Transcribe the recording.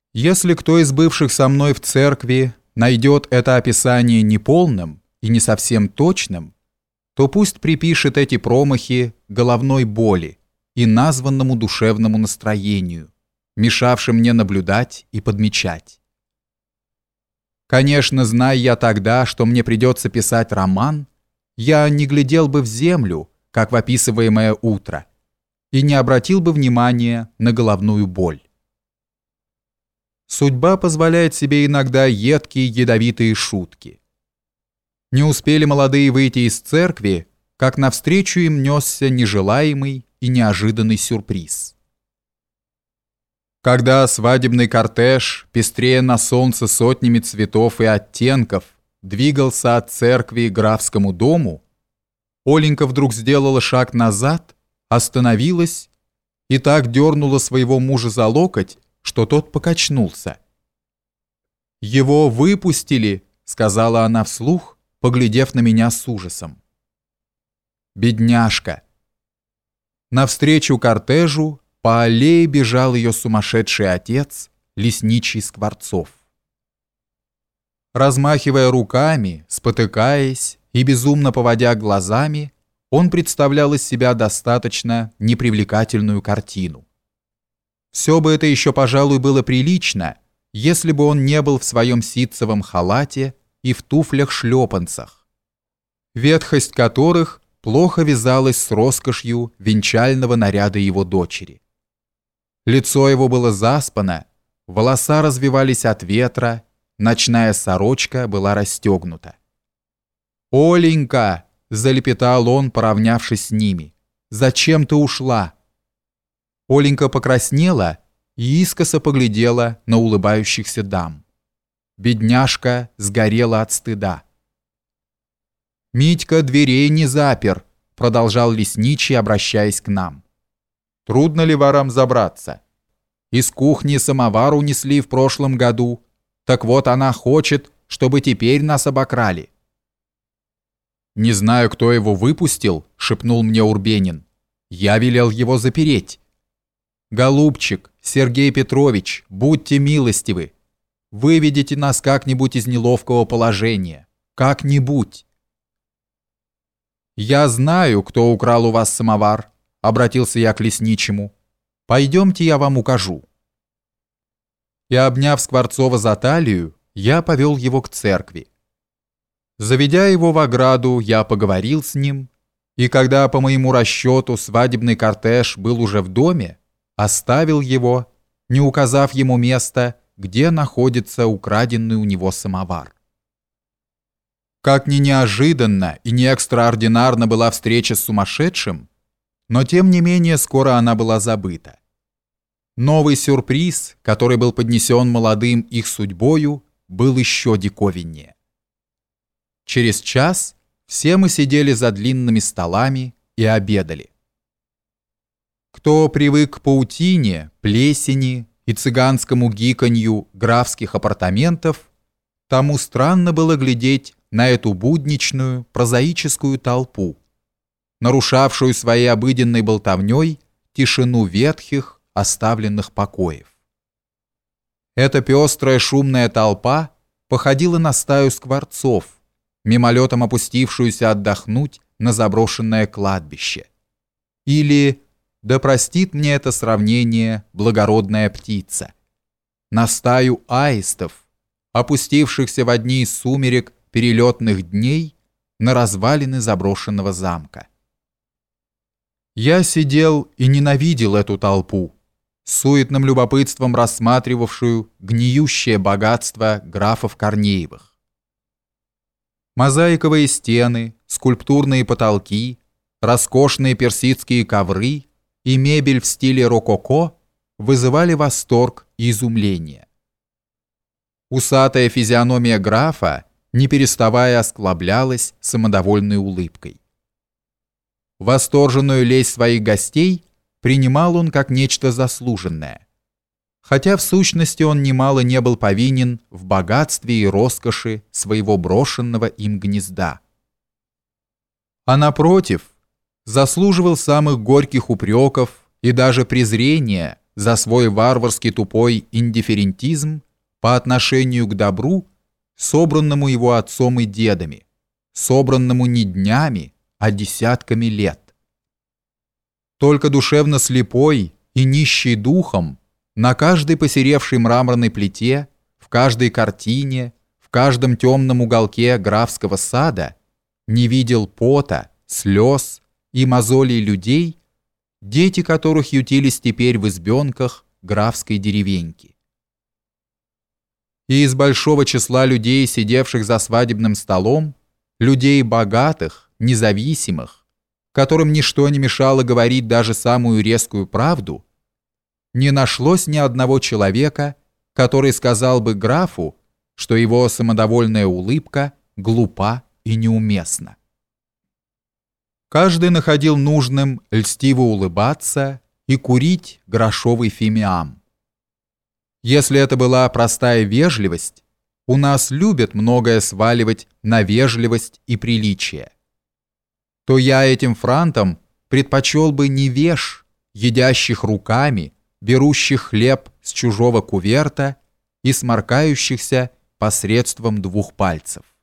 Если кто из бывших со мной в церкви найдет это описание неполным и не совсем точным, то пусть припишет эти промахи головной боли и названному душевному настроению, мешавшим мне наблюдать и подмечать. Конечно, зная я тогда, что мне придется писать роман, я не глядел бы в землю, как в описываемое утро, и не обратил бы внимания на головную боль. Судьба позволяет себе иногда едкие ядовитые шутки. Не успели молодые выйти из церкви, как навстречу им несся нежелаемый и неожиданный сюрприз. Когда свадебный кортеж, пестрея на солнце сотнями цветов и оттенков, двигался от церкви к графскому дому, Оленька вдруг сделала шаг назад, остановилась и так дернула своего мужа за локоть, что тот покачнулся. «Его выпустили», — сказала она вслух, поглядев на меня с ужасом. «Бедняжка!» Навстречу кортежу по аллее бежал ее сумасшедший отец, лесничий Скворцов. Размахивая руками, спотыкаясь и безумно поводя глазами, он представлял из себя достаточно непривлекательную картину. Все бы это еще, пожалуй, было прилично, если бы он не был в своем ситцевом халате и в туфлях-шлепанцах, ветхость которых плохо вязалась с роскошью венчального наряда его дочери. Лицо его было заспано, волоса развивались от ветра, ночная сорочка была расстегнута. «Оленька!» — залепетал он, поравнявшись с ними. «Зачем ты ушла?» Оленька покраснела и искоса поглядела на улыбающихся дам. Бедняжка сгорела от стыда. «Митька дверей не запер», — продолжал лесничий, обращаясь к нам. «Трудно ли ворам забраться? Из кухни самовар унесли в прошлом году, так вот она хочет, чтобы теперь нас обокрали». «Не знаю, кто его выпустил», — шепнул мне Урбенин. «Я велел его запереть». «Голубчик, Сергей Петрович, будьте милостивы, выведите нас как-нибудь из неловкого положения, как-нибудь». «Я знаю, кто украл у вас самовар», — обратился я к лесничему. «Пойдемте, я вам укажу». И, обняв Скворцова за талию, я повел его к церкви. Заведя его в ограду, я поговорил с ним, и когда, по моему расчету, свадебный кортеж был уже в доме, оставил его, не указав ему места, где находится украденный у него самовар. Как ни неожиданно и не экстраординарна была встреча с сумасшедшим, но тем не менее скоро она была забыта. Новый сюрприз, который был поднесен молодым их судьбою, был еще диковиннее. Через час все мы сидели за длинными столами и обедали. Кто привык к паутине, плесени и цыганскому гиканью графских апартаментов, тому странно было глядеть на эту будничную, прозаическую толпу, нарушавшую своей обыденной болтовней тишину ветхих, оставленных покоев. Эта пестрая шумная толпа походила на стаю скворцов, мимолетом опустившуюся отдохнуть на заброшенное кладбище. Или, да простит мне это сравнение благородная птица, на стаю аистов, опустившихся в одни из сумерек перелетных дней на развалины заброшенного замка. Я сидел и ненавидел эту толпу, суетным любопытством рассматривавшую гниющее богатство графов Корнеевых. Мозаиковые стены, скульптурные потолки, роскошные персидские ковры и мебель в стиле рококо вызывали восторг и изумление. Усатая физиономия графа, не переставая, осклаблялась самодовольной улыбкой. Восторженную лесть своих гостей принимал он как нечто заслуженное, хотя в сущности он немало не был повинен в богатстве и роскоши своего брошенного им гнезда. А напротив, заслуживал самых горьких упреков и даже презрения за свой варварски тупой индифферентизм по отношению к добру, собранному его отцом и дедами, собранному не днями, а десятками лет. Только душевно слепой и нищий духом на каждой посеревшей мраморной плите, в каждой картине, в каждом темном уголке графского сада не видел пота, слез и мозолей людей, дети которых ютились теперь в избенках графской деревеньки. И из большого числа людей, сидевших за свадебным столом, людей богатых, независимых, которым ничто не мешало говорить даже самую резкую правду, не нашлось ни одного человека, который сказал бы графу, что его самодовольная улыбка глупа и неуместна. Каждый находил нужным льстиво улыбаться и курить грошовый фимиам. Если это была простая вежливость, у нас любят многое сваливать на вежливость и приличие, то я этим франтам предпочел бы не веж, едящих руками, берущих хлеб с чужого куверта и сморкающихся посредством 2 пальцев.